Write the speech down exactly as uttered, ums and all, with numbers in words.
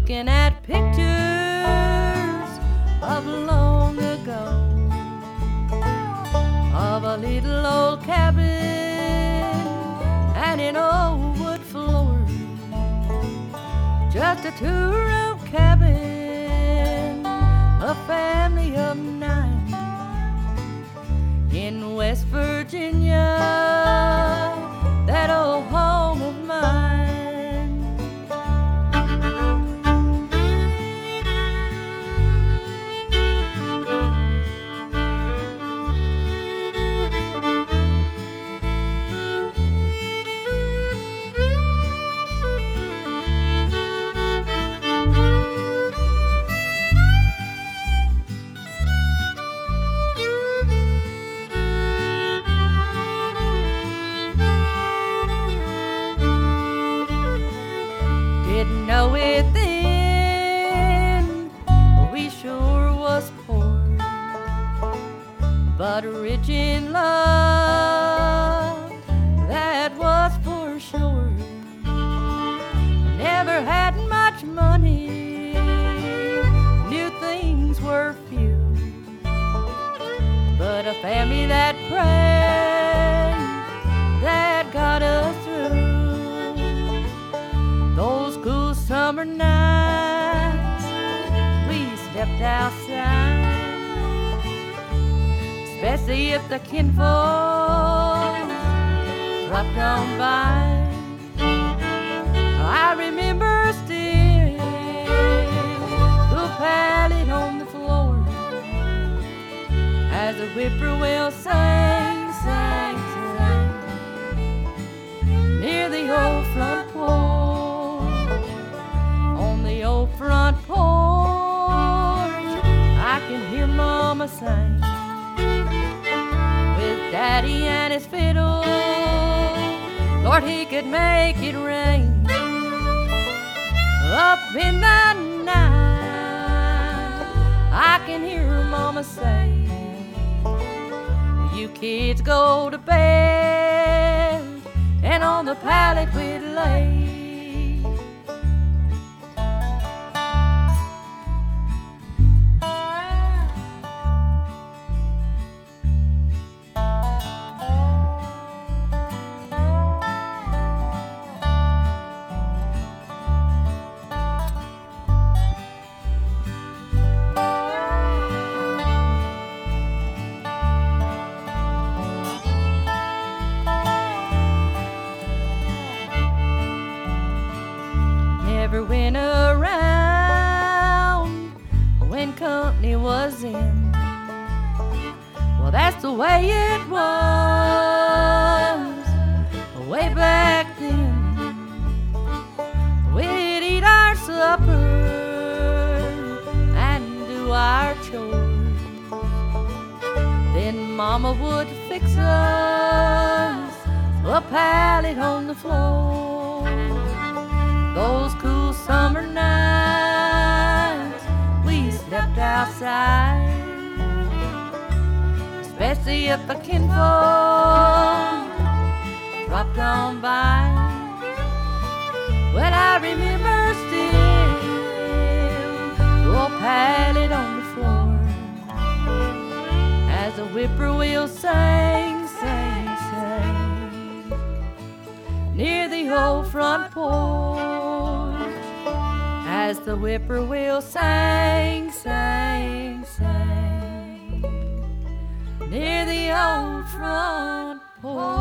looking at pictures of long ago, of a little old cabin and an old wood floor, just a two-room cabin, a family of nine in West Virginia, that old home of mine. Didn't know it then, we sure was poor, but rich in love, that was for sure. Never had much money, knew things were few, but a family that prayed, that got us through. Those cool summer nights, we stepped outside, especially if the kinfolk dropped on by. I remember still the pallet on the floor as the whippoorwill sang, sang, sang near the old front porch. The old front porch, I can hear Mama sing with Daddy and his fiddle. Lord, he could make it rain up in the night. I can hear Mama say, you kids go to bed, and on the pallet we'd lay. Never went around when company was in. Well, that's the way it was way back then. We'd eat our supper and do our chores. Then Mama would fix us a pallet on the floor. Those cool summer nights, we stepped outside, especially if the kinfolk dropped on by. Well, I remember still the old pallet on the floor as the whippoorwill sang, sang, sang near the old front porch. As the whippoorwill sang, sang, sang near the old front porch.